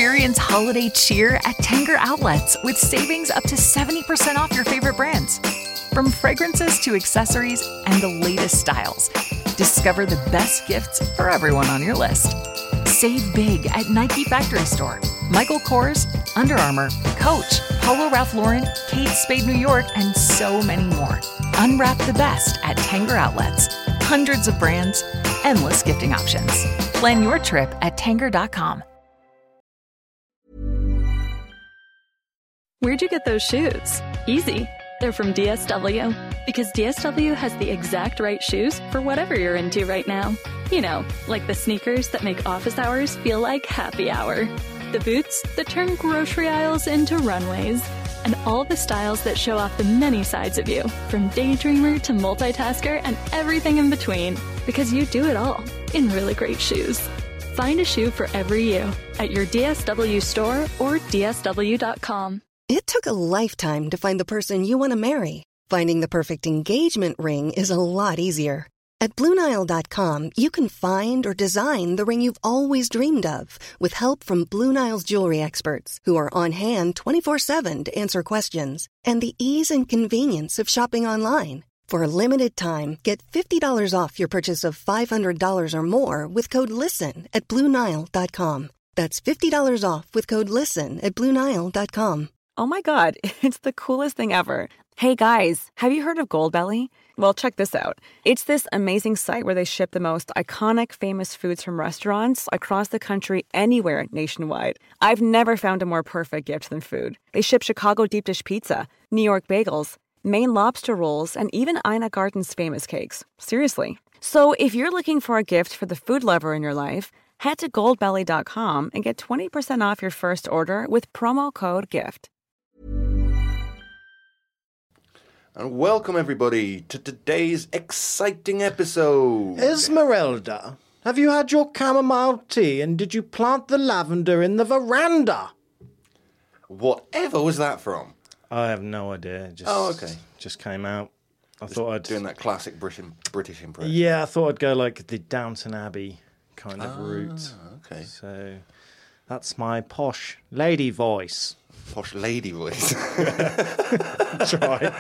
Experience holiday cheer at Tanger Outlets with savings up to 70% off your favorite brands. From fragrances to accessories and the latest styles, discover the best gifts for everyone on your list. Save big at Nike Factory Store, Michael Kors, Under Armour, Coach, Polo Ralph Lauren, Kate Spade New York, and so many more. Unwrap the best at Tanger Outlets. Hundreds of brands, endless gifting options. Plan your trip at Tanger.com. Where'd you get those shoes? Easy. They're from DSW. Because DSW has the exact right shoes for whatever you're into right now. You know, like the sneakers that make office hours feel like happy hour. The boots that turn grocery aisles into runways. And all the styles that show off the many sides of you, from daydreamer to multitasker and everything in between. Because you do it all in really great shoes. Find a shoe for every you at your DSW store or DSW.com. It took a lifetime to find the person you want to marry. Finding the perfect engagement ring is a lot easier. At BlueNile.com, you can find or design the ring you've always dreamed of with help from Blue Nile's jewelry experts who are on hand 24/7 to answer questions. And the ease and convenience of shopping online. For a limited time, get $50 off your purchase of $500 or more with code LISTEN at BlueNile.com. That's $50 off with code LISTEN at BlueNile.com. Oh my God, it's the coolest thing ever. Hey guys, have you heard of Goldbelly? Well, check this out. It's this amazing site where they ship the most iconic famous foods from restaurants across the country anywhere nationwide. I've never found a more perfect gift than food. They ship Chicago deep dish pizza, New York bagels, Maine lobster rolls, and even Ina Garten's famous cakes. Seriously. So if you're looking for a gift for the food lover in your life, head to goldbelly.com and get 20% off your first order with promo code GIFT. And welcome everybody to today's exciting episode. Esmeralda, have you had your chamomile tea and did you plant the lavender in the veranda? Whatever was that from? I have no idea. Okay. Just came out. I Just thought I'd doing that classic British impression. Yeah, I thought I'd go like the Downton Abbey kind of route. Okay. So that's my posh lady voice. Posh lady voice. That's right.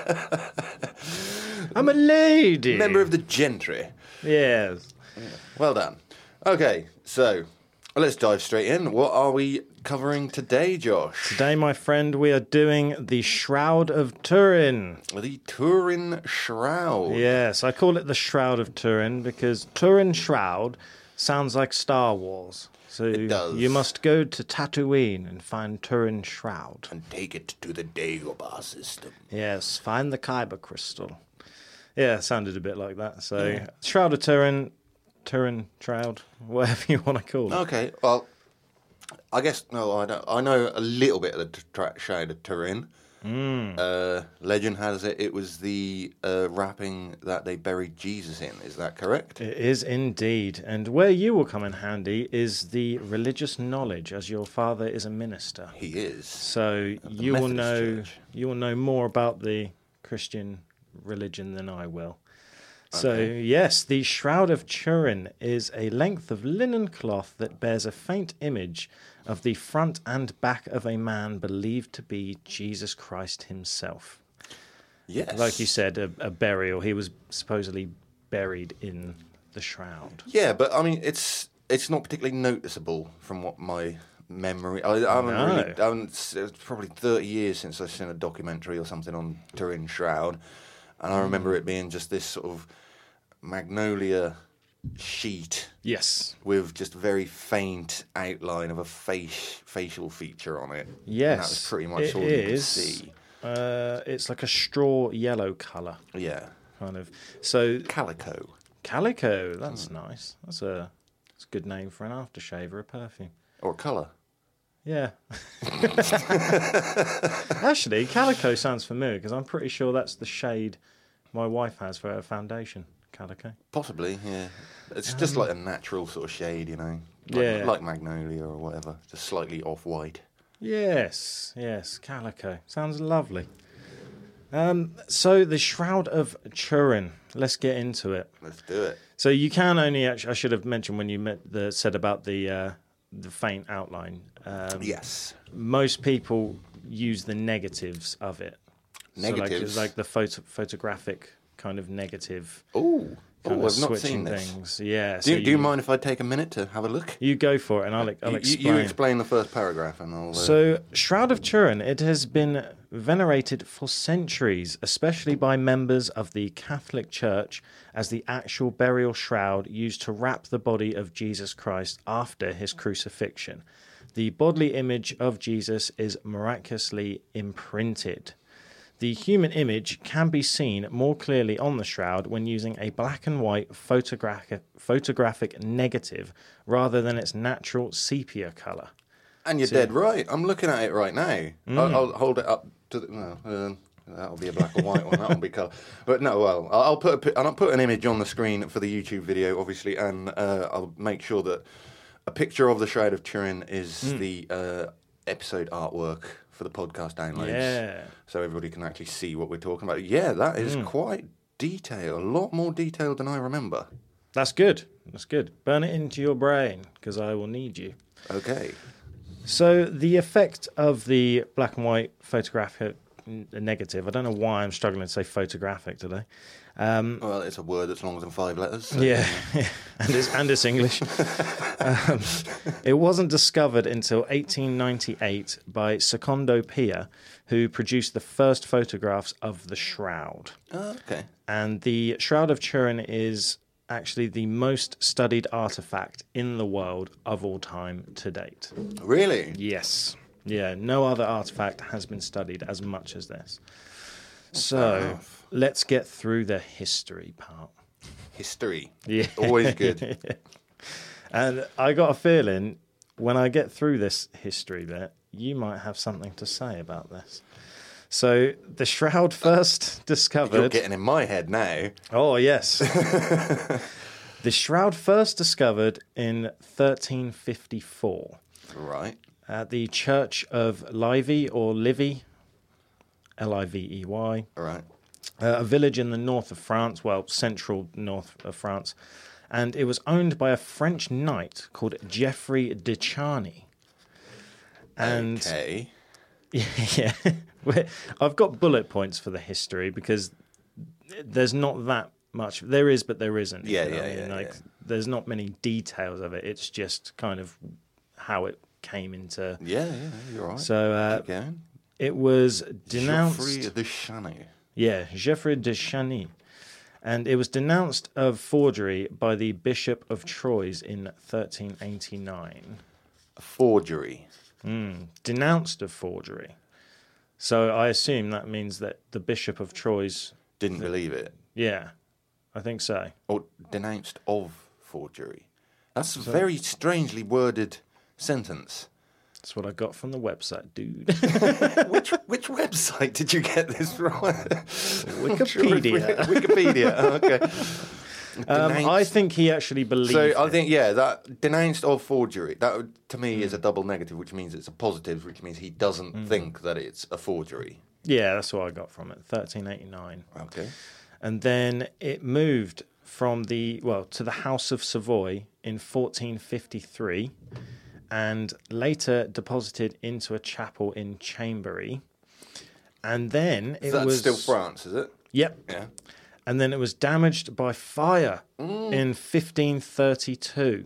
I'm a lady. Member of the gentry. Yes. Yeah. Well done. Okay, so let's dive straight in. What are we covering today, Josh? Today, my friend, we are doing the Shroud of Turin. The Turin Shroud. Yes, I call it the Shroud of Turin because Turin Shroud sounds like Star Wars. So It does. you must go to Tatooine and find Turin Shroud. And take it to the Dagobah system. Yes, find the Kyber crystal. Yeah, it sounded a bit like that. So Shroud of Turin, Turin Shroud, whatever you want to call it. Okay, well, I guess, no, I don't. I know a little bit of the Shroud of Turin. Legend has it was the wrapping that they buried Jesus in. Is that correct? It is indeed. And where you will come in handy is the religious knowledge, as your father is a minister. He is. So the you will Methodist Church. you will know more about the Christian religion than I will. So Okay. yes, the Shroud of Turin is a length of linen cloth that bears a faint image of the front and back of a man believed to be Jesus Christ himself. Yes. Like you said, a burial. He was supposedly buried in the shroud. Yeah, but I mean, it's not particularly noticeable from what my memory. It's probably 30 years since I've seen a documentary or something on Turin Shroud, and I remember it being just this sort of magnolia sheet. Yes. With just a very faint outline of a facial feature on it. Yes. And that was pretty much all you could see. It's like a straw yellow colour. Yeah. Kind of. So Calico. Calico, that's nice. That's a good name for an aftershave or a perfume. Or colour. Yeah. Actually, Calico sounds familiar because I'm pretty sure that's the shade my wife has for her foundation. Calico. Possibly, yeah. It's just like a natural sort of shade, you know. Like magnolia or whatever. Just slightly off-white. Yes, Calico. Sounds lovely. So the Shroud of Turin. Let's get into it. Let's do it. So you can only actually, I should have mentioned when you said about the the faint outline. Yes. Most people use the negatives of it. Negatives? So like the photographic kind of negative. Oh, Kind of I've not switching seen this. things. Yeah. Do you mind if I take a minute to have a look? You go for it, and I'll explain. You explain the first paragraph, and I'll... So, Shroud of Turin, it has been venerated for centuries, especially by members of the Catholic Church, as the actual burial shroud used to wrap the body of Jesus Christ after his crucifixion. The bodily image of Jesus is miraculously imprinted. The human image can be seen more clearly on the shroud when using a black and white photographic negative rather than its natural sepia colour. And you're dead right. I'm looking at it right now. I'll hold it up to the... that'll be a black and white one. That'll be colour. But no, well, I'll put an image on the screen for the YouTube video, obviously, and I'll make sure that a picture of the Shroud of Turin is the episode artwork for the podcast downloads. Yeah. So everybody can actually see what we're talking about. Yeah, that is quite detailed. A lot more detailed than I remember. That's good. That's good. Burn it into your brain, because I will need you. Okay. So the effect of the black and white photographic negative, I don't know why I'm struggling to say photographic today. Well, it's a word that's longer than 5 letters. So. Yeah, and it's English. It wasn't discovered until 1898 by Secondo Pia, who produced the first photographs of the shroud. Oh, okay. And the Shroud of Turin is actually the most studied artifact in the world of all time to date. Really? Yes. Yeah, no other artifact has been studied as much as this. So, let's get through the history part. History. Yeah. Always good. And I got a feeling when I get through this history bit, you might have something to say about this. So, the shroud first discovered... You're getting in my head now. Oh, yes. The shroud first discovered in 1354. Right. At the Church of Livy, or Livy, Livey. Right. A village in the north of France, well, central north of France. And it was owned by a French knight called Geoffrey de Charny. And okay. Yeah. I've got bullet points for the history because there's not that much. There is, but there isn't. Yeah. There's not many details of it. It's just kind of how it came into... Yeah, you're right. So it was denounced... Geoffrey de Charny. Yeah, Geoffrey de Charny. And it was denounced of forgery by the Bishop of Troyes in 1389. A forgery? Denounced of forgery. So I assume that means that the Bishop of Troyes... Didn't believe it? Yeah, I think so. Or denounced of forgery. That's a very strangely worded sentence. That's what I got from the website, dude. Which website did you get this from? Wikipedia. Wikipedia. Oh, okay. I think he actually believed So I it. think, that denounced of forgery, that to me is a double negative, which means it's a positive, which means he doesn't think that it's a forgery. Yeah, that's what I got from it, 1389. Okay. And then it moved from to the House of Savoy in 1453 and later deposited into a chapel in Chambéry. And then That's still France, is it? Yep. Yeah. And then it was damaged by fire in 1532.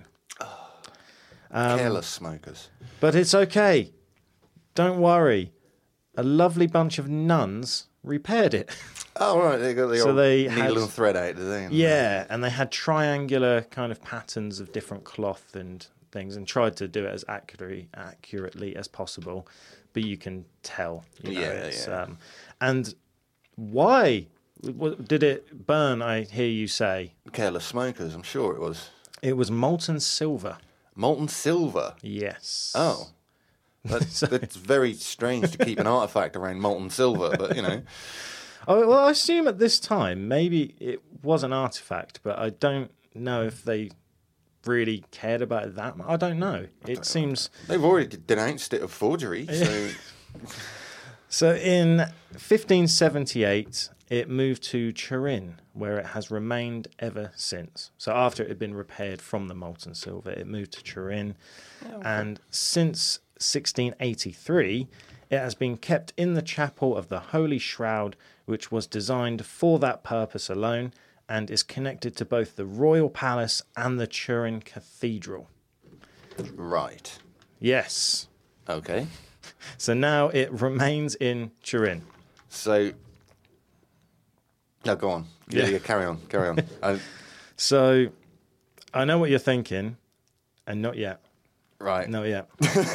Careless smokers. But it's okay. Don't worry. A lovely bunch of nuns repaired it. Oh, right. They got the So old they needle had- and thread out, do they? Yeah, and they had triangular kind of patterns of different cloth and things and tried to do it as accurately as possible. But you can tell. And why did it burn, I hear you say? Careless smokers, I'm sure it was. It was molten silver. Molten silver? Yes. Oh. That's very strange to keep an artifact around molten silver, but, Oh, well, I assume at this time, maybe it was an artifact, but I don't know if they really cared about it that much. I don't know. It seems... They've already denounced it of forgery, so... So in 1578, it moved to Turin, where it has remained ever since. So after it had been repaired from the molten silver, it moved to Turin. And since 1683, it has been kept in the chapel of the Holy Shroud, which was designed for that purpose alone, and is connected to both the Royal Palace and the Turin Cathedral. Right. Yes. Okay. So now it remains in Turin. So... No, go on. Yeah, carry on. So I know what you're thinking, and not yet. Right. Not yet.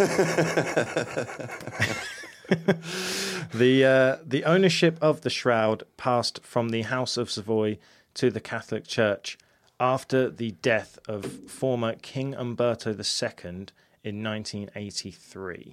The ownership of the shroud passed from the House of Savoy to the Catholic Church after the death of former King Umberto II in 1983.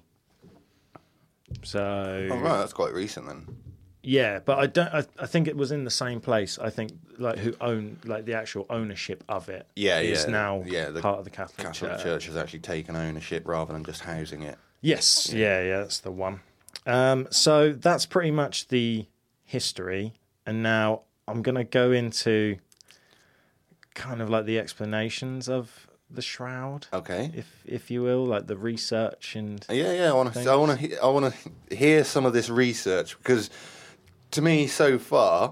So... Oh, right, that's quite recent then. Yeah, but I think it was in the same place. I think who owned the actual ownership of it. Is now part of the Catholic Church. Church has actually taken ownership rather than just housing it. Yes, yeah, that's the one. So that's pretty much the history, and now I'm going to go into kind of like the explanations of the shroud. Okay, if you will, like the research and I want to hear some of this research, because to me so far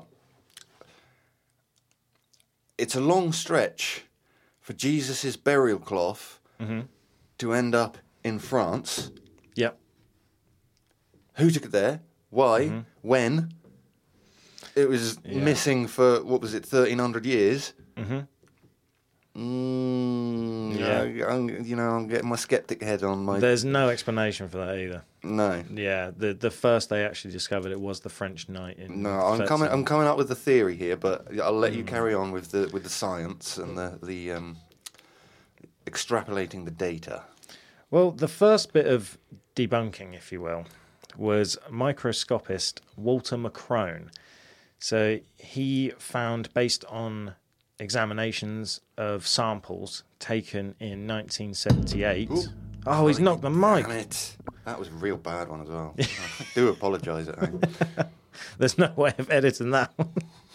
it's a long stretch for Jesus's burial cloth to end up in France. Yep. Who took it there? Why? When? It was missing for, what was it, 1,300 years? I'm getting my skeptic head on. There's no explanation for that either. No. Yeah, the first they actually discovered it was the French knight. I'm coming up with the theory here, but I'll let you carry on with the science and the extrapolating the data. Well, the first bit of debunking, if you will, was microscopist Walter Macrone. So he found, based on examinations of samples taken in 1978. Ooh, oh, he's knocked the mic. Damn it. That was a real bad one as well. I do apologise at home. There's no way of editing that one.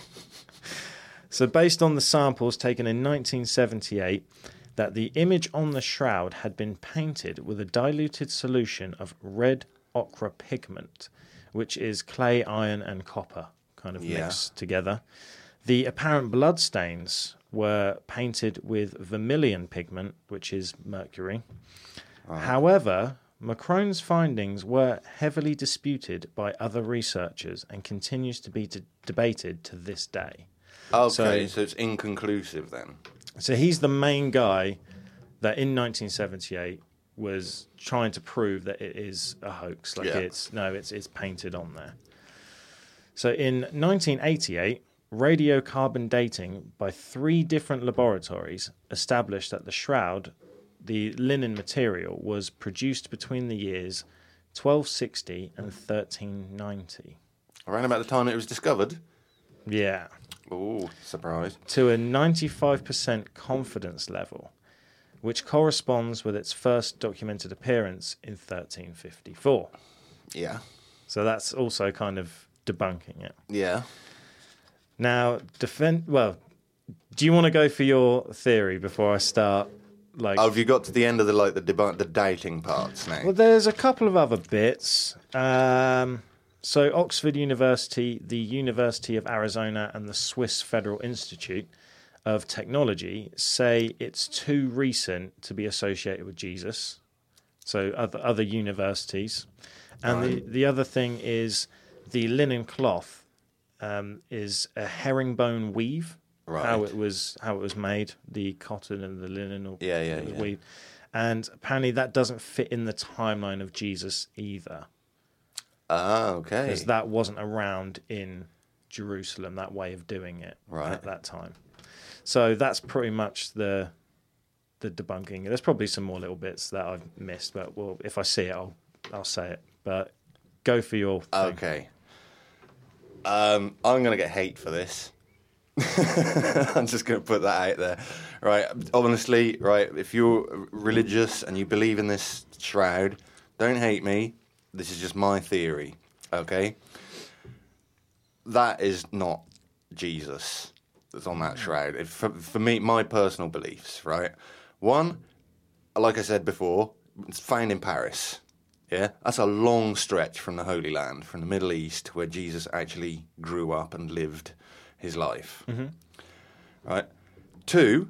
So based on the samples taken in 1978, that the image on the shroud had been painted with a diluted solution of red ochre pigment, which is clay, iron and copper kind of mixed together. The apparent bloodstains were painted with vermilion pigment, which is mercury. However, Macrone's findings were heavily disputed by other researchers and continues to be debated to this day. Okay, so it's inconclusive then. So he's the main guy that in 1978 was trying to prove that it is a hoax. It's painted on there. So in 1988, radiocarbon dating by 3 different laboratories established that the shroud, the linen material, was produced between the years 1260 and 1390. Around about the time it was discovered? Yeah. Oh, surprise. To a 95% confidence level, which corresponds with its first documented appearance in 1354. Yeah. So that's also kind of debunking it. Yeah. Now, do you want to go for your theory before I start? Have you got to the end of the dating parts now? Well, there's a couple of other bits. So Oxford University, the University of Arizona, and the Swiss Federal Institute of Technology say it's too recent to be associated with Jesus. So other universities. And the other thing is the linen cloth is a herringbone weave. Right. How it was made, the cotton and the linen or weave. And apparently that doesn't fit in the timeline of Jesus either. Ah, okay. Because that wasn't around in Jerusalem, that way of doing it at that time. So that's pretty much the debunking. There's probably some more little bits that I've missed, but if I see it, I'll say it. But go for your thing. Okay. I'm going to get hate for this. I'm just going to put that out there. Right, honestly, if you're religious and you believe in this shroud, don't hate me. This is just my theory, okay? that is not Jesus that's on that shroud. For me, my personal beliefs, right? One, like I said before, it's found in Paris. Yeah, that's a long stretch from the Holy Land, from the Middle East, where Jesus actually grew up and lived his life. Mm-hmm. Right? Two,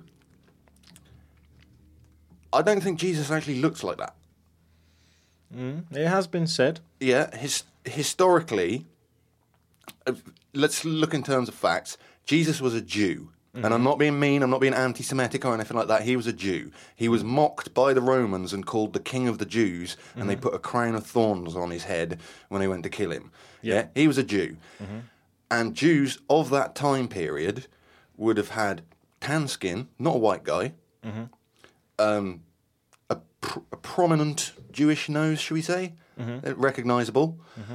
I don't think Jesus actually looks like that. It has been said. Yeah, historically, let's look in terms of facts. Jesus was a Jew. Mm-hmm. And I'm not being mean, I'm not being anti-Semitic or anything like that. He was a Jew. He was mocked by the Romans and called the King of the Jews, and they put a crown of thorns on his head when they went to kill him. Yeah, he was a Jew. Mm-hmm. And Jews of that time period would have had tan skin, not a white guy, a prominent Jewish nose, should we say, recognisable,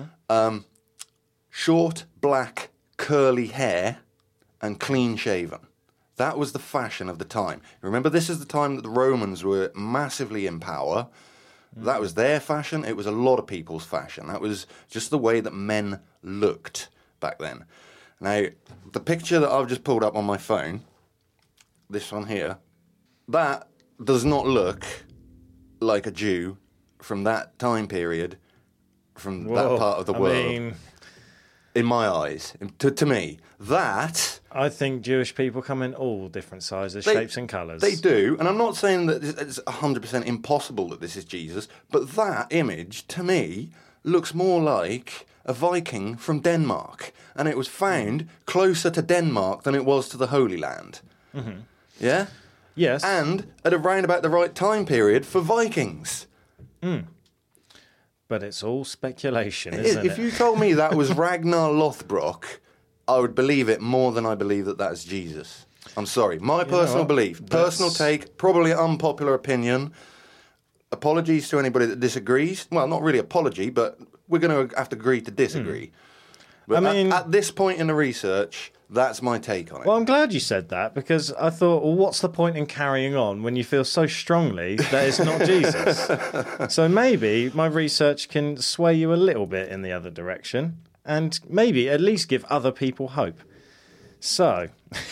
short, black, curly hair, and clean shaven. That was the fashion of the time. Remember, this is the time that the Romans were massively in power. That was their fashion. It was a lot of people's fashion. That was just the way that men looked back then. Now, the picture that I've just pulled up on my phone, this one here, that does not look like a Jew from that time period, from that part of the world. In my eyes, to me, that... I think Jewish people come in all different sizes, shapes and colours. They do, and I'm not saying that it's 100% impossible that this is Jesus, but that image, to me, looks more like a Viking from Denmark, and it was found closer to Denmark than it was to the Holy Land. Mm-hmm. Yeah? Yes. And at around about the right time period for Vikings. Mm. But it's all speculation, isn't it? If you told me that was Ragnar Lothbrok, I would believe it more than I believe that that's Jesus. I'm sorry. My personal belief, personal take, probably unpopular opinion. Apologies to anybody that disagrees. Well, not really apology, but we're going to have to agree to disagree. But at this point in the research, that's my take on it. Well, I'm glad you said that, because I thought, well, what's the point in carrying on when you feel so strongly that it's not Jesus? So maybe my research can sway you a little bit in the other direction and maybe at least give other people hope. So,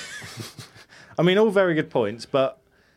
all very good points, but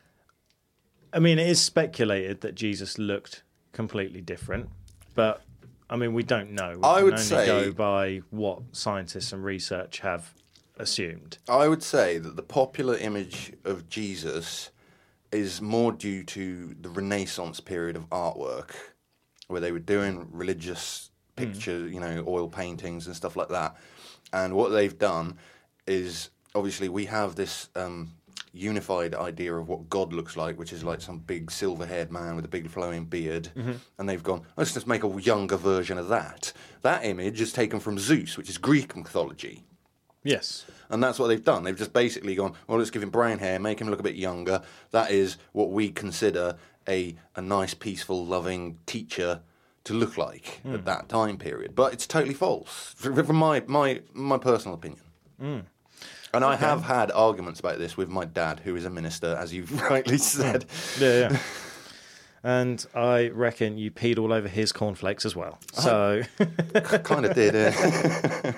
it is speculated that Jesus looked completely different, but we don't know. I would only go by what scientists and research have assumed. I would say that the popular image of Jesus is more due to the Renaissance period of artwork, where they were doing religious pictures, oil paintings and stuff like that. And what they've done is, obviously, we have this unified idea of what God looks like, which is like some big silver-haired man with a big flowing beard. Mm-hmm. And they've gone, let's just make a younger version of that. That image is taken from Zeus, which is Greek mythology. Yes. And that's what they've done. They've just basically gone, well, let's give him brown hair, make him look a bit younger. That is what we consider a nice, peaceful, loving teacher to look like at that time period. But it's totally false, from my personal opinion. Mm. And I have had arguments about this with my dad, who is a minister, as you've rightly said. Yeah. And I reckon you peed all over his cornflakes as well. So kind of did, yeah.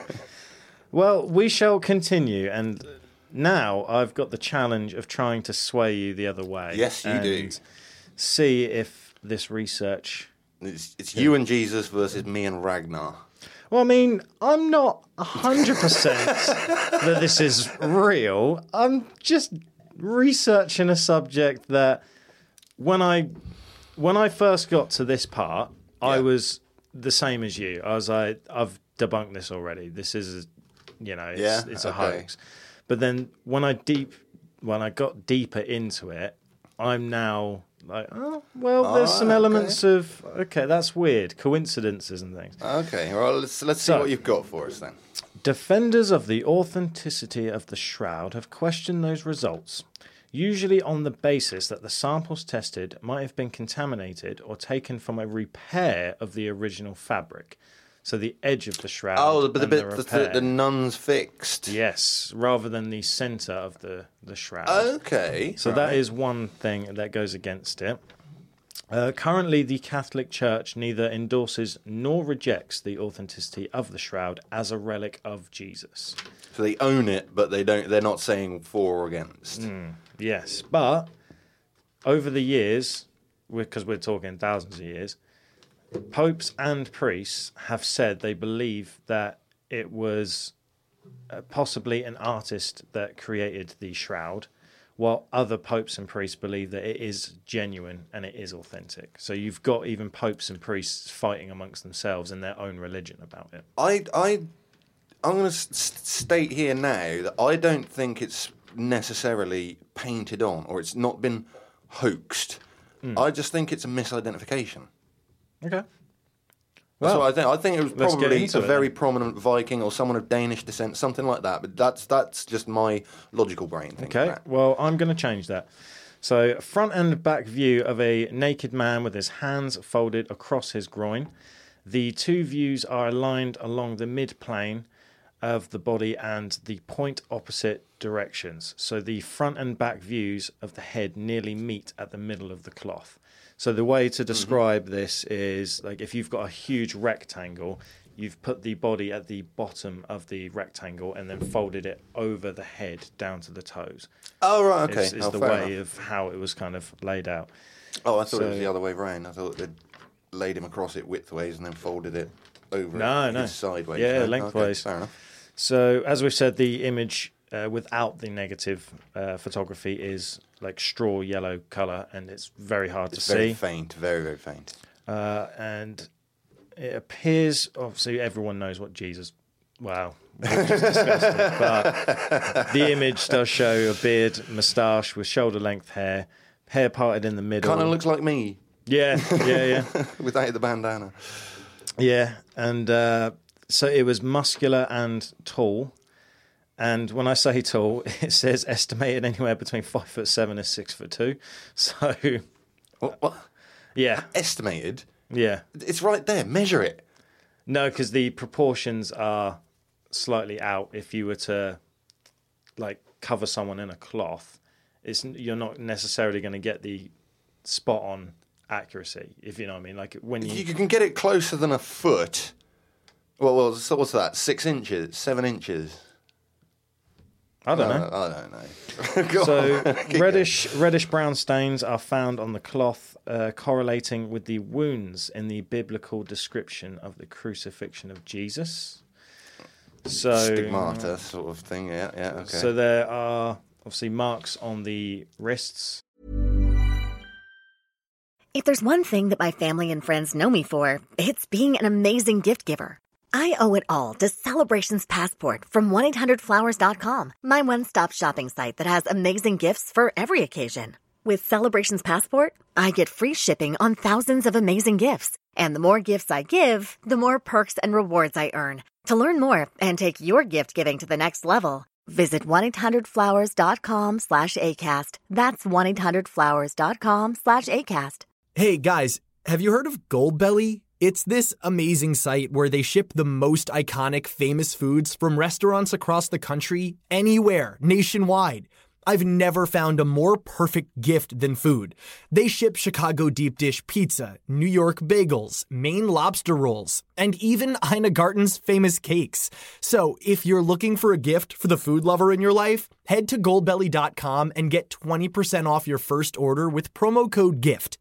Well, we shall continue, and now I've got the challenge of trying to sway you the other way. Yes, you do. See if this research... It's you and Jesus versus me and Ragnar. Well, I'm not 100% that this is real. I'm just researching a subject that when I first got to this part, I was the same as you. I was like, I've debunked this already. This is, it's a hoax. But then when I got deeper into it, I'm now like, there's some elements of, that's weird, coincidences and things. Okay, well, let's see what you've got for us then. Defenders of the authenticity of the shroud have questioned those results, usually on the basis that the samples tested might have been contaminated or taken from a repair of the original fabric. So the edge of the shroud. Oh, but the bit the nuns fixed. Yes, rather than the centre of the shroud. Okay. So that is one thing that goes against it. Currently, the Catholic Church neither endorses nor rejects the authenticity of the shroud as a relic of Jesus. So they own it, but they're not saying for or against. Yes, but over the years, because we're talking thousands of years, popes and priests have said they believe that it was possibly an artist that created the shroud, while other popes and priests believe that it is genuine and it is authentic. So you've got even popes and priests fighting amongst themselves in their own religion about it. I'm going to state here now that I don't think it's necessarily painted on or it's not been hoaxed. I just think it's a misidentification. Okay. That's Well, what I think. I think it was probably a very then. prominent Viking or someone of Danish descent, something like that. But that's just my logical brain thinking. Okay, that. well, I'm going to change that. So, front and back view of a naked man with his hands folded across his groin. The two views are aligned along the mid-plane of the body and the point opposite directions. So the front and back views of the head nearly meet at the middle of the cloth. So the way to describe this is like if you've got a huge rectangle, you've put the body at the bottom of the rectangle and then folded it over the head down to the toes. Oh, right, okay. Is the way of how it was kind of laid out. Oh, I thought it was the other way around. I thought they'd laid him across it widthways and then folded it over it sideways. Yeah, no? lengthways. Okay, fair enough. So, as we've said, the image without the negative photography is like straw yellow colour, and it's very hard to see. Very faint, very, very faint. And it appears, obviously, everyone knows what Jesus. Wow, we've just discussed it, but the image does show a beard, moustache with shoulder-length hair parted in the middle. Kind of looks like me. Yeah. Without the bandana. Yeah, and so it was muscular and tall. And when I say tall, it says estimated anywhere between 5'7" and 6'2". So, What? yeah, Estimated? yeah. It's right there. Measure it. No, because the proportions are slightly out. If you were to like cover someone in a cloth, you're not necessarily going to get the spot on accuracy. If you know what I mean, like when You can get it closer than a foot. Well, so what's that? 6 inches? 7 inches? I don't know. I don't know. Go So on. reddish brown stains are found on the cloth, correlating with the wounds in the biblical description of the crucifixion of Jesus. So Stigmata sort of thing. Yeah, okay. So there are obviously marks on the wrists. If there's one thing that my family and friends know me for, it's being an amazing gift giver. I owe it all to Celebrations Passport from 1-800-Flowers.com, my one-stop shopping site that has amazing gifts for every occasion. With Celebrations Passport, I get free shipping on thousands of amazing gifts. And the more gifts I give, the more perks and rewards I earn. To learn more and take your gift giving to the next level, visit 1-800-Flowers.com/ACAST. That's 1-800-Flowers.com/ACAST. Hey guys, have you heard of Goldbelly? It's this amazing site where they ship the most iconic famous foods from restaurants across the country, anywhere, nationwide. I've never found a more perfect gift than food. They ship Chicago deep dish pizza, New York bagels, Maine lobster rolls, and even Ina Garten's famous cakes. So if you're looking for a gift for the food lover in your life, head to goldbelly.com and get 20% off your first order with promo code GIFT.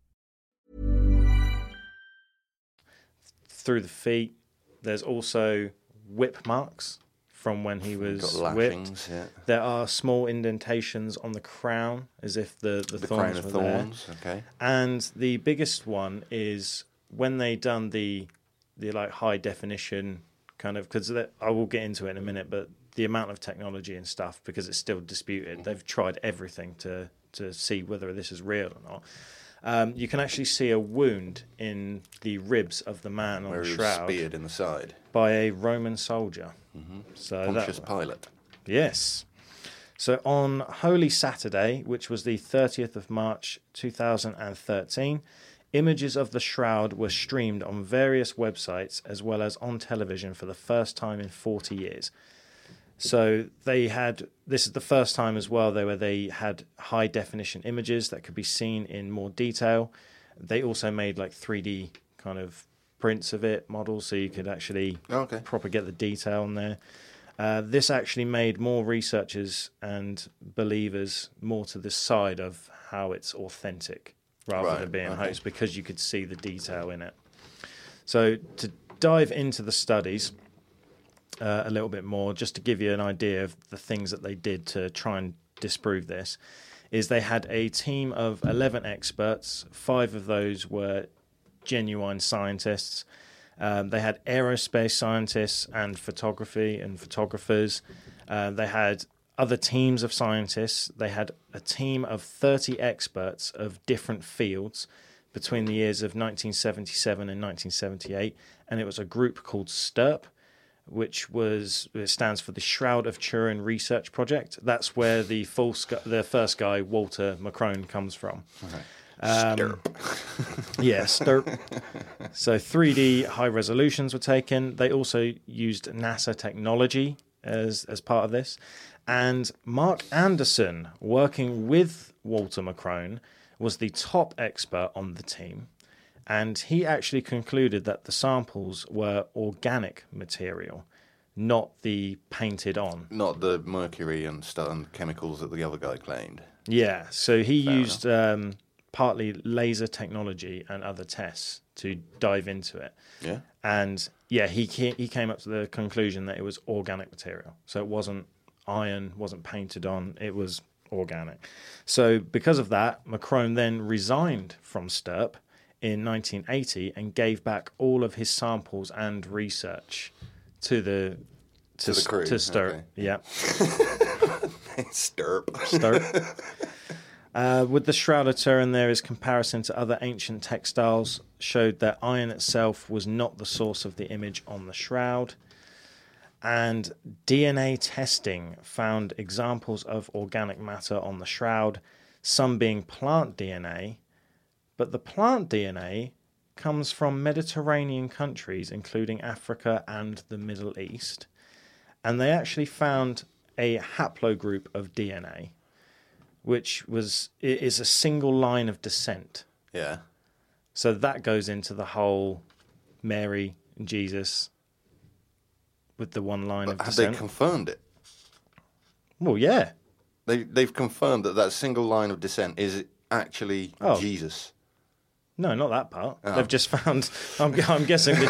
Through the feet. There's also whip marks from when he was Got lashings, whipped. yeah. There are small indentations on the crown, as if the thorns crown were of there. thorns, okay. And the biggest one is when they done the like high definition kind of, because I will get into it in a minute, but the amount of technology and stuff, because it's still disputed. They've tried everything to see whether this is real or not. You can actually see a wound in the ribs of the man on Where the he was shroud speared in the side. by a Roman soldier. So Pontius Pilate. Yes. So on Holy Saturday, which was the 30th of March 2013, images of the shroud were streamed on various websites as well as on television for the first time in 40 years. So this is the first time as well, where they had high definition images that could be seen in more detail. They also made like 3D kind of prints of it, models, so you could actually proper get the detail on there. This actually made more researchers and believers more to the side of how it's authentic rather than being hoax, because you could see the detail in it. So to dive into the studies a little bit more, just to give you an idea of the things that they did to try and disprove this, is they had a team of 11 experts. 5 of those were genuine scientists. They had aerospace scientists and photographers. They had other teams of scientists. They had a team of 30 experts of different fields between the years of 1977 and 1978. And it was a group called STURP, which it stands for the Shroud of Turin Research Project. That's where the first guy, Walter McCrone, comes from. STURP. Yeah, STURP. So 3D high resolutions were taken. They also used NASA technology as part of this. And Mark Anderson, working with Walter McCrone, was the top expert on the team. And he actually concluded that the samples were organic material, not the painted on. Not the mercury and stuff and chemicals that the other guy claimed. Yeah, so he used partly laser technology and other tests to dive into it. Yeah. And yeah, he came up to the conclusion that it was organic material. So it wasn't iron, wasn't painted on, it was organic. So because of that, McCrone then resigned from STURP in 1980 and gave back all of his samples and research to the crew. To STURP. Okay. Yeah. STURP. With the Shroud of Turin, there is comparison to other ancient textiles, showed that iron itself was not the source of the image on the shroud. And DNA testing found examples of organic matter on the shroud, some being plant DNA, but the plant DNA comes from Mediterranean countries, including Africa and the Middle East. And they actually found a haplogroup of DNA, which is a single line of descent. Yeah. So that goes into the whole Mary and Jesus with the one line of descent. Have they confirmed it? Well, yeah. They've confirmed that single line of descent is actually Jesus. No, not that part. Oh. They've just found. I'm guessing the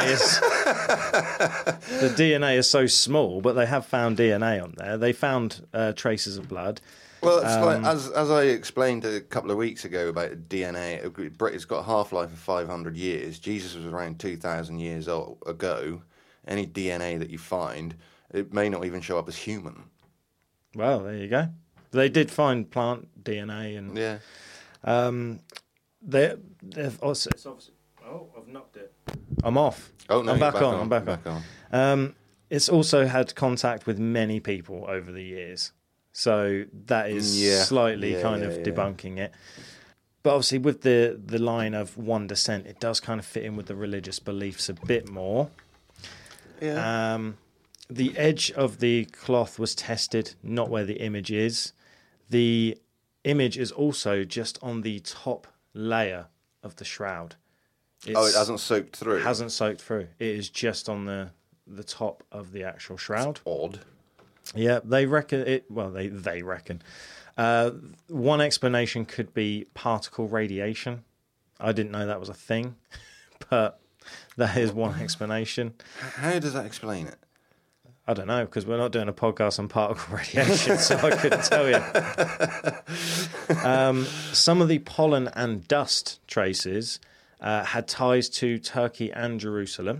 DNA is so small, but they have found DNA on there. They found traces of blood. Well, it's like, as I explained a couple of weeks ago about DNA, it's got a half-life of 500 years. Jesus was around 2,000 years ago. Any DNA that you find, it may not even show up as human. Well, there you go. They did find plant DNA, and yeah. They've also. It's obviously, I've knocked it. I'm off. Oh no, I'm back on. I'm back on. It's also had contact with many people over the years. So that is slightly debunking it. But obviously with the line of one descent, it does kind of fit in with the religious beliefs a bit more. Yeah. The edge of the cloth was tested, not where the image is. The image is also just on the top layer of the shroud. It hasn't soaked through? It hasn't soaked through. It is just on the top of the actual shroud. That's odd. Yeah, they reckon it. Well, they reckon. One explanation could be particle radiation. I didn't know that was a thing, but that is one explanation. How does that explain it? I don't know, because we're not doing a podcast on particle radiation, so I couldn't tell you. Some of the pollen and dust traces had ties to Turkey and Jerusalem.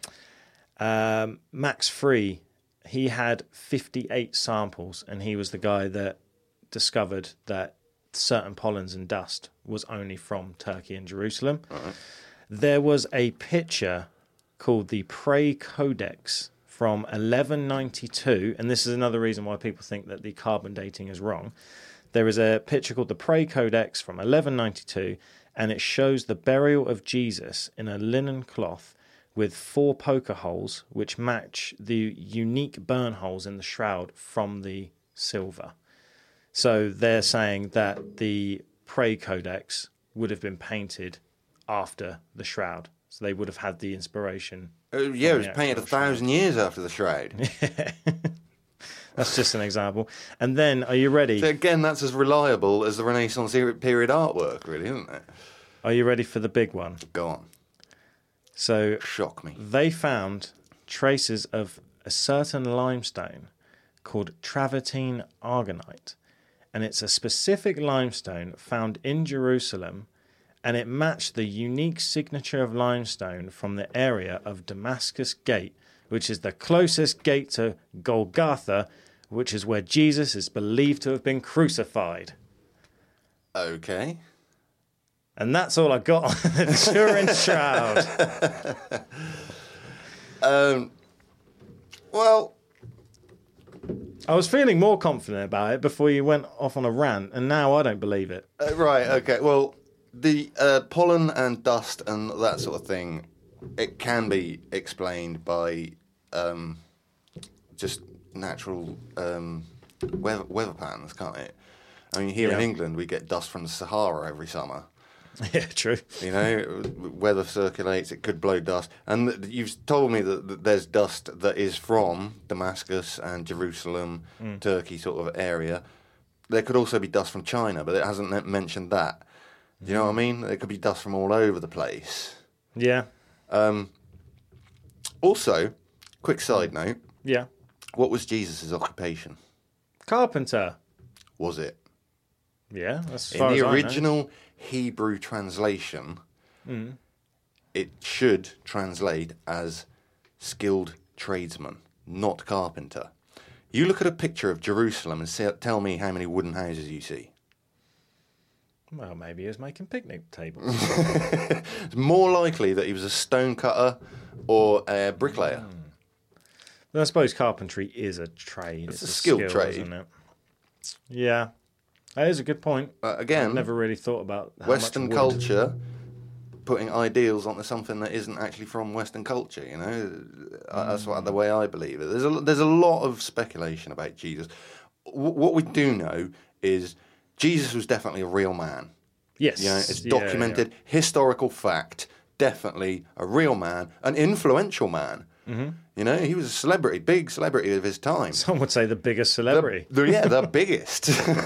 Max Free, he had 58 samples, and he was the guy that discovered that certain pollens and dust was only from Turkey and Jerusalem. Uh-huh. There was a picture called the Prey Codex from 1192, and this is another reason why people think that the carbon dating is wrong. There is a picture called the Prey Codex from 1192, and it shows the burial of Jesus in a linen cloth with 4 poker holes, which match the unique burn holes in the shroud from the silver. So they're saying that the Prey Codex would have been painted after the shroud. So they would have had the inspiration. Yeah, it was painted 1,000 years after the shroud. That's just an example. And then, are you ready? So again, that's as reliable as the Renaissance period artwork, really, isn't it? Are you ready for the big one? Go on. So, shock me. They found traces of a certain limestone called travertine aragonite. And it's a specific limestone found in Jerusalem, and it matched the unique signature of limestone from the area of Damascus Gate, which is the closest gate to Golgotha, which is where Jesus is believed to have been crucified. Okay. And that's all I got on the Turin Shroud. Well, I was feeling more confident about it before you went off on a rant, and now I don't believe it. Right, okay. Well, the pollen and dust and that sort of thing, it can be explained by just natural weather patterns, can't it? I mean, here in England, we get dust from the Sahara every summer. Yeah, true. You know, weather circulates, it could blow dust. And you've told me that there's dust that is from Damascus and Jerusalem, Turkey sort of area. There could also be dust from China, but it hasn't mentioned that. Do you know what I mean? There could be dust from all over the place. Yeah. Also, quick side note. Yeah. What was Jesus' occupation? Carpenter. Was it? Yeah, that's in the original Hebrew translation, it should translate as skilled tradesman, not carpenter. You look at a picture of Jerusalem and tell me how many wooden houses you see. Well, maybe he was making picnic tables. It's more likely that he was a stone cutter or a bricklayer. I suppose carpentry is a trade. It's a skilled trade, isn't it? Yeah. That is a good point. Again, I've never really thought about how Western much culture putting ideals onto something that isn't actually from Western culture. You know, that's the way I believe it. There's a lot of speculation about Jesus. What we do know is Jesus was definitely a real man. Yes, you know, it's documented, historical fact. Definitely a real man, an influential man. Mm-hmm. You know, he was a celebrity, big celebrity of his time. Some would say the biggest celebrity. The biggest.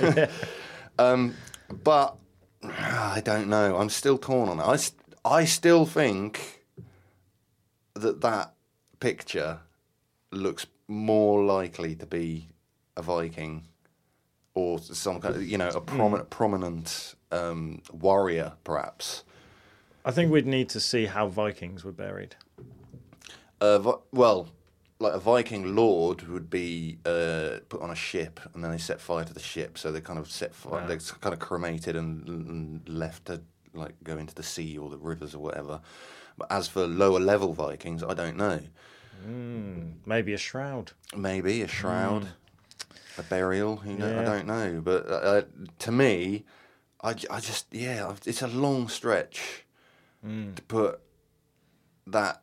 But I don't know. I'm still torn on it. I still think that picture looks more likely to be a Viking or some kind of, you know, a prominent warrior, perhaps. I think we'd need to see how Vikings were buried. Well, like a Viking lord would be put on a ship, and then they set fire to the ship. So they kind of set fire. Wow. They're kind of cremated and left to like go into the sea or the rivers or whatever. But as for lower level Vikings, I don't know. Maybe a shroud. Maybe a shroud, a burial. You know, I don't know. But to me, I just it's a long stretch to put that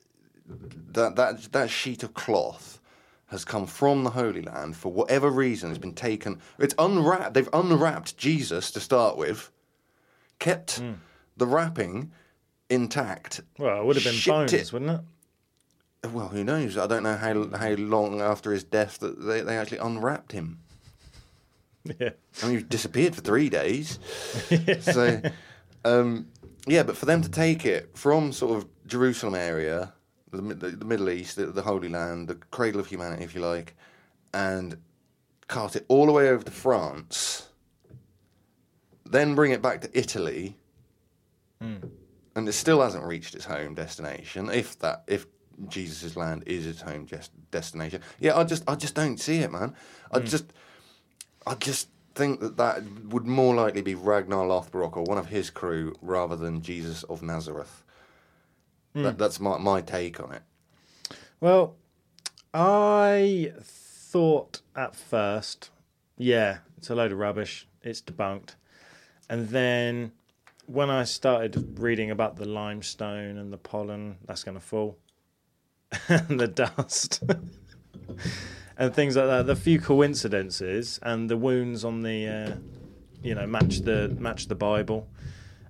sheet of cloth has come from the Holy Land for whatever reason has been taken. It's unwrapped. They've unwrapped Jesus to start with, kept the wrapping intact. Well, it would have been bones, wouldn't it? Well, who knows? I don't know how long after his death that they actually unwrapped him. Yeah. I mean, he disappeared for 3 days. So, but for them to take it from sort of Jerusalem area, the Middle East, the Holy Land, the cradle of humanity, if you like, and cart it all the way over to France, then bring it back to Italy, and it still hasn't reached its home destination. If Jesus' land is its home destination, I just don't see it, man. I just think that would more likely be Ragnar Lothbrok or one of his crew rather than Jesus of Nazareth. That's my take on it. Well, I thought at first, it's a load of rubbish. It's debunked. And then when I started reading about the limestone and the pollen, that's going to fall. And the dust. And things like that. The few coincidences and the wounds on the, match the Bible.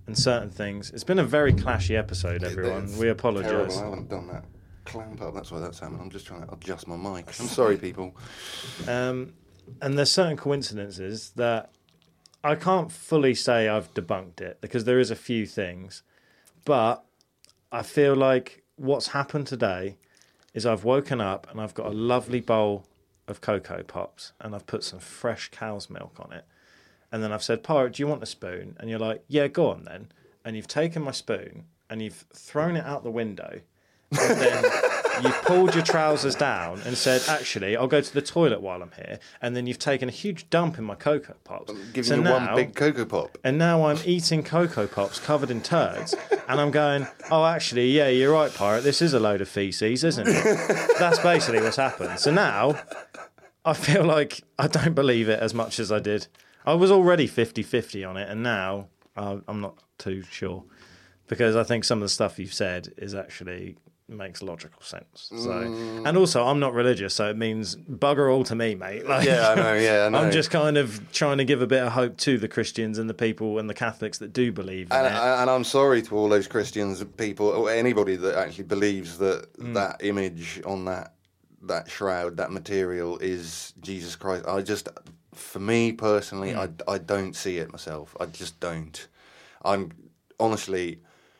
and certain things. It's been a very clashy episode, everyone. We apologise. Terrible. I haven't done that clamp up. That's why that's happening. I'm just trying to adjust my mic. I'm sorry, people. And there's certain coincidences that I can't fully say I've debunked it, because there is a few things. But I feel like what's happened today is I've woken up and I've got a lovely bowl of Cocoa Pops and I've put some fresh cow's milk on it. And then I've said, Pirate, do you want a spoon? And you're like, yeah, go on then. And you've taken my spoon and you've thrown it out the window. And then you've pulled your trousers down and said, actually, I'll go to the toilet while I'm here. And then you've taken a huge dump in my Cocoa Pops. I'm giving you one big Cocoa Pop. And now I'm eating Cocoa Pops covered in turds. And I'm going, oh, actually, yeah, you're right, Pirate. This is a load of feces, isn't it? That's basically what's happened. So now I feel like I don't believe it as much as I did. I was already 50-50 on it, and now I'm not too sure. Because I think some of the stuff you've said is actually makes logical sense. So, and also, I'm not religious, so it means bugger all to me, mate. Like, yeah, I know. I'm just kind of trying to give a bit of hope to the Christians and the people and the Catholics that do believe in it. And I'm sorry to all those Christians, people, or anybody that actually believes that that image on that shroud, that material is Jesus Christ. For me personally, I don't see it myself. I just don't. I'm honestly...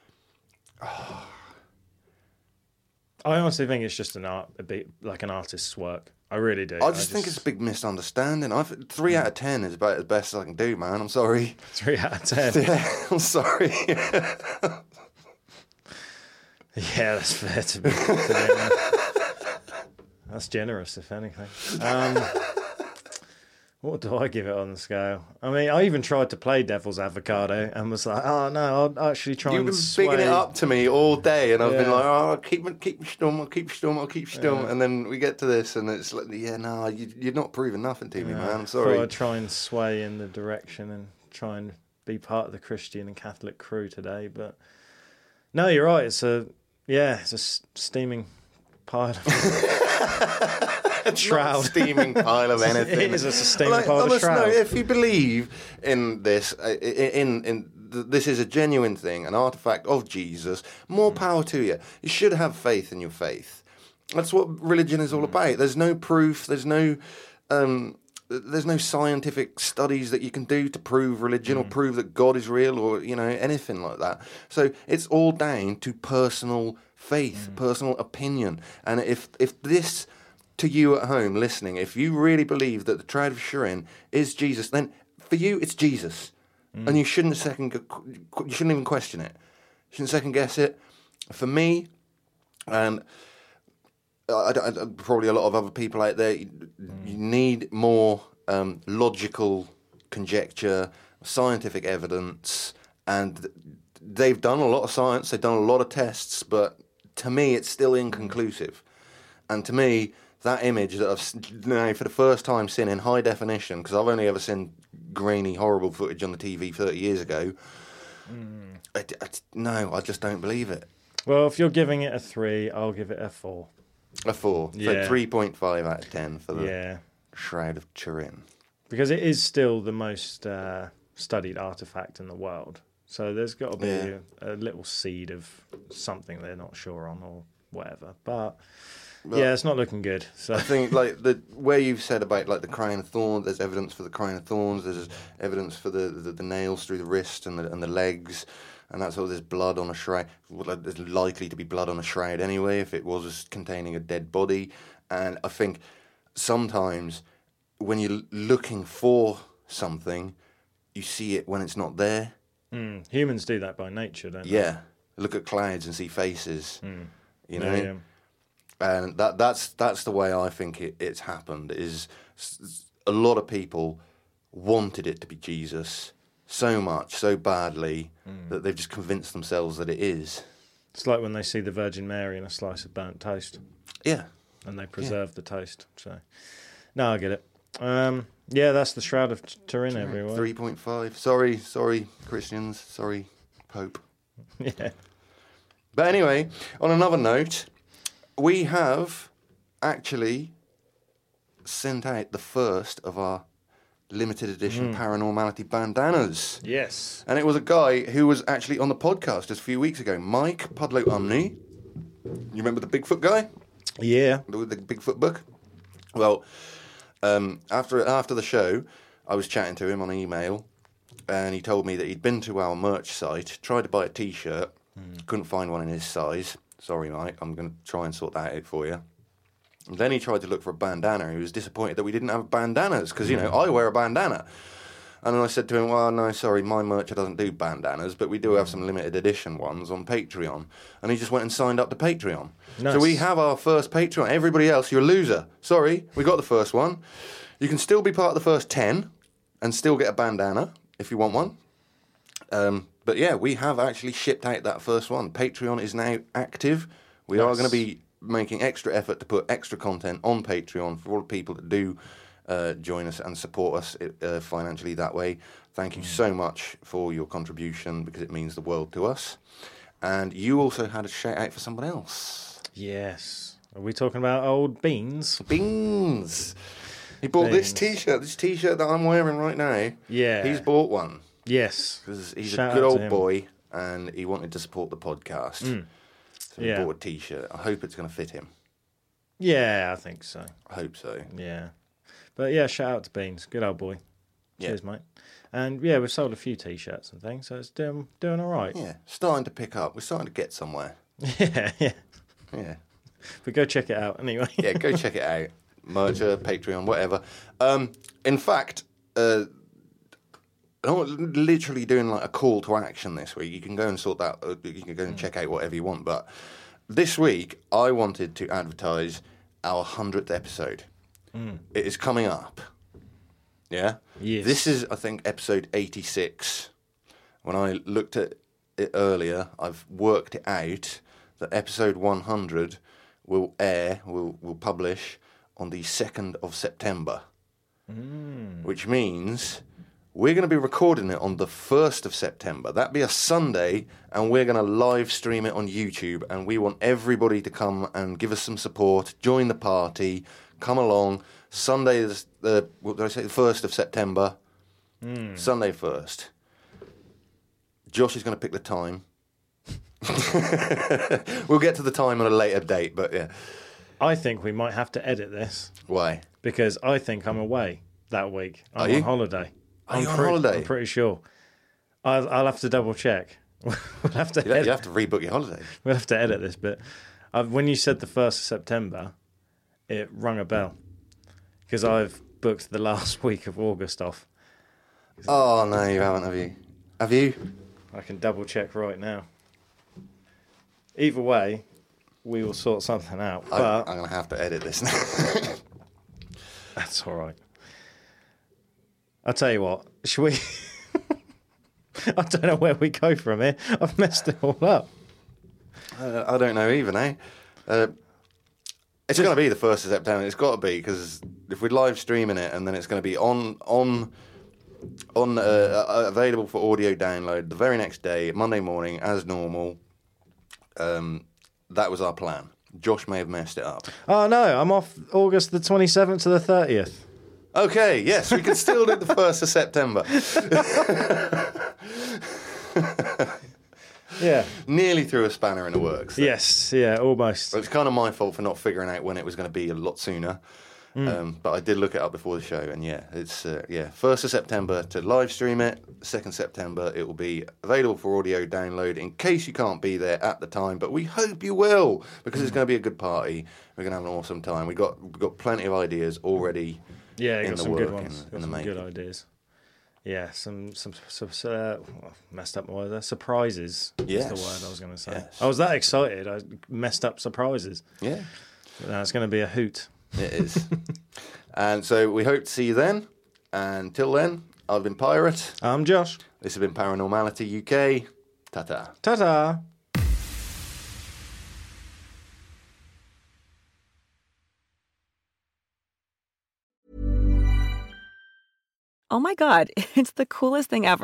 I honestly think it's just an artist's work. I really do. I just think it's a big misunderstanding. 3 out of 10 is about as best as I can do, man. I'm sorry. 3 out of 10. Yeah, I'm sorry. Yeah, that's fair to be. That's generous, if anything. What do I give it on the scale? I mean, I even tried to play devil's avocado and was like, oh, no, I'll actually try and sway. You've been bigging it up to me all day, and I've been like, oh, keep stum. And then we get to this, and it's like, yeah, no, you're not proving nothing to me, man. I'm sorry. I'd try and sway in the direction and try and be part of the Christian and Catholic crew today. But no, you're right. It's a steaming pile of... shroud. Steaming pile of anything. It is a steaming pile of shroud. No, if you believe in this, this is a genuine thing, an artifact of Jesus, more power to you. You should have faith in your faith. That's what religion is all about. There's no proof. There's no scientific studies that you can do to prove religion or prove that God is real or anything like that. So it's all down to personal faith, personal opinion, and if this. To you at home listening, if you really believe that the Shroud of Turin is Jesus, then for you it's Jesus, and you shouldn't even question it. You shouldn't second guess it. For me, and probably a lot of other people out there, you need more logical conjecture, scientific evidence, and they've done a lot of science, they've done a lot of tests, but to me it's still inconclusive. And to me, that image that I've now for the first time seen in high definition, because I've only ever seen grainy, horrible footage on the TV 30 years ago. No, I just don't believe it. Well, if you're giving it a 3, I'll give it a 4. A 4. Yeah. So 3.5 out of 10 for the Shroud of Turin. Because it is still the most studied artifact in the world. So there's got to be a little seed of something they're not sure on or whatever. But it's not looking good. So I think where you've said about the crown of thorns, there's evidence for the crown of thorns. There's evidence for the nails through the wrist and the legs, and that's all. There's blood on a shroud. There's likely to be blood on a shroud anyway if it was containing a dead body. And I think sometimes when you're looking for something, you see it when it's not there. Humans do that by nature, don't they? Yeah. Look at clouds and see faces. You know. Yeah. And that's the way I think it's happened, is a lot of people wanted it to be Jesus so much, so badly, that they've just convinced themselves that it is. It's like when they see the Virgin Mary in a slice of burnt toast. Yeah. And they preserve the toast. So, no, I get it. That's the Shroud of Turin, everyone. 3.5. Sorry, Christians. Sorry, Pope. Yeah. But anyway, on another note... We have actually sent out the first of our limited edition Paranormality bandanas. Yes. And it was a guy who was actually on the podcast just a few weeks ago, Mike Pudlow Umney. You remember the Bigfoot guy? Yeah. The Bigfoot book? Well, after the show, I was chatting to him on email, and he told me that he'd been to our merch site, tried to buy a T-shirt, couldn't find one in his size. Sorry, Mike, I'm going to try and sort that out for you. And then he tried to look for a bandana. He was disappointed that we didn't have bandanas, because, you know, I wear a bandana. And I said to him, well, no, sorry, my merch doesn't do bandanas, but we do have some limited edition ones on Patreon. And he just went and signed up to Patreon. Nice. So we have our first Patreon. Everybody else, you're a loser. Sorry, we got the first one. You can still be part of the first 10 and still get a bandana if you want one. But yeah, we have actually shipped out that first one. Patreon is now active. We are going to be making extra effort to put extra content on Patreon for all the people that do join us and support us financially that way. Thank you so much for your contribution, because it means the world to us. And you also had a shout out for someone else. Yes. Are we talking about old Beans? Beans. He bought this T-shirt that I'm wearing right now. Yeah. He's bought one. Yes. Because he's a good old boy and he wanted to support the podcast. So he bought a T-shirt. I hope it's going to fit him. Yeah, I think so. I hope so. Yeah. But yeah, shout out to Beans. Good old boy. Yeah. Cheers, mate. And yeah, we've sold a few T-shirts and things, so it's doing all right. Yeah, starting to pick up. We're starting to get somewhere. Yeah. But go check it out anyway. Yeah, go check it out. Merger, Patreon, whatever. In fact, I'm literally doing like a call to action this week. You can go and sort that. You can go and check out whatever you want. But this week, I wanted to advertise our 100th episode. It is coming up. Yeah? Yes. This is, I think, episode 86. When I looked at it earlier, I've worked it out that episode 100 will publish on the 2nd of September. Which means we're going to be recording it on the 1st of September. That'd be a Sunday, and we're going to live stream it on YouTube, and we want everybody to come and give us some support, join the party, come along. Sunday is the 1st of September. Sunday 1st. Josh is going to pick the time. We'll get to the time on a later date, but yeah. I think we might have to edit this. Why? Because I think I'm away that week. I'm on holiday. Are you on holiday? I'm pretty sure. I'll have to double check. We'll have to. You have to rebook your holiday. We'll have to edit this bit. When you said the 1st of September, it rung a bell, because I've booked the last week of August off. Oh no, you haven't, have you? Have you? I can double check right now. Either way, we will sort something out. But I'm going to have to edit this now. That's all right. I'll tell you what, shall we... I don't know where we go from here. I've messed it all up. I don't know even, eh? It's going to be the 1st of September. It's got to be, because if we're live streaming it and then it's going to be available for audio download the very next day, Monday morning, as normal. That was our plan. Josh may have messed it up. Oh, no, I'm off August the 27th to the 30th. Okay, yes, we can still do the 1st of September. Yeah. Nearly threw a spanner in the works. Yes, yeah, almost. Well, it's kind of my fault for not figuring out when it was going to be a lot sooner. But I did look it up before the show, and yeah, it's 1st of September to live stream it. 2nd September it will be available for audio download in case you can't be there at the time. But we hope you will, because it's going to be a good party. We're going to have an awesome time. We've got plenty of ideas already. Yeah, in got the some work, good ones. Got some good ideas. Yeah, some messed up my word there. Surprises. Yes. Is the word I was going to say. Yes. I was that excited. I messed up surprises. Yeah. But now it's going to be a hoot. It is. And so we hope to see you then. And until then, I've been Pirate. I'm Josh. This has been Paranormality UK. Ta-ta. Ta-ta. Oh my God, it's the coolest thing ever.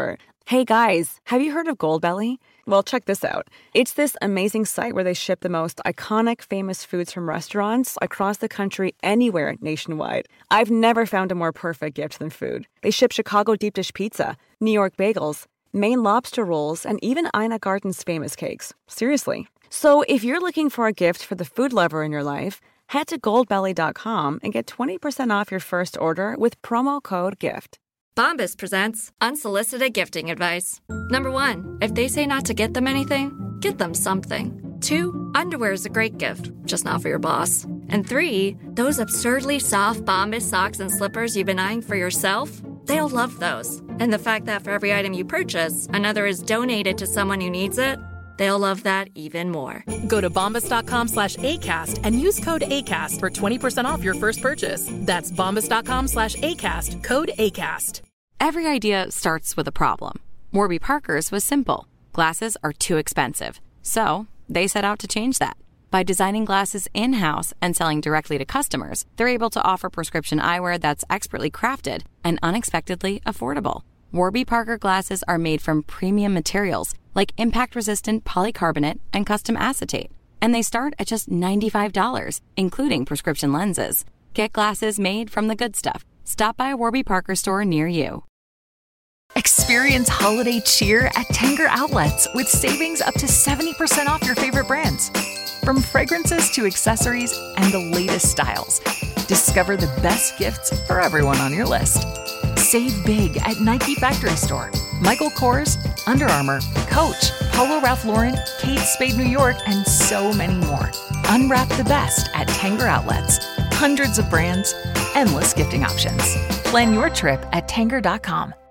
Hey guys, have you heard of Goldbelly? Well, check this out. It's this amazing site where they ship the most iconic famous foods from restaurants across the country, anywhere nationwide. I've never found a more perfect gift than food. They ship Chicago deep dish pizza, New York bagels, Maine lobster rolls, and even Ina Garten's famous cakes. Seriously. So if you're looking for a gift for the food lover in your life, head to goldbelly.com and get 20% off your first order with promo code GIFT. Bombas presents unsolicited gifting advice. Number 1, if they say not to get them anything, get them something. 2, underwear is a great gift, just not for your boss. And 3, those absurdly soft Bombas socks and slippers you've been eyeing for yourself, they'll love those. And the fact that for every item you purchase, another is donated to someone who needs it, they'll love that even more. Go to bombas.com/ACAST and use code ACAST for 20% off your first purchase. That's bombas.com/ACAST, code ACAST. Every idea starts with a problem. Warby Parker's was simple. Glasses are too expensive. So they set out to change that. By designing glasses in-house and selling directly to customers, they're able to offer prescription eyewear that's expertly crafted and unexpectedly affordable. Warby Parker glasses are made from premium materials like impact-resistant polycarbonate and custom acetate. And they start at just $95, including prescription lenses. Get glasses made from the good stuff. Stop by a Warby Parker store near you. Experience holiday cheer at Tanger Outlets with savings up to 70% off your favorite brands. From fragrances to accessories and the latest styles, discover the best gifts for everyone on your list. Save big at Nike Factory Store, Michael Kors, Under Armour, Coach, Polo Ralph Lauren, Kate Spade New York, and so many more. Unwrap the best at Tanger Outlets. Hundreds of brands, endless gifting options. Plan your trip at Tanger.com.